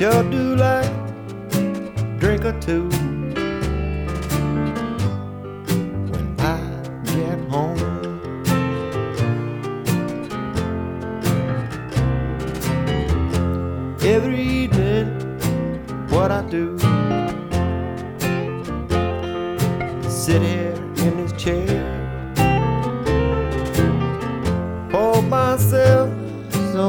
sure do like drink or two when I get home. Every evening, what I do, sit here in this chair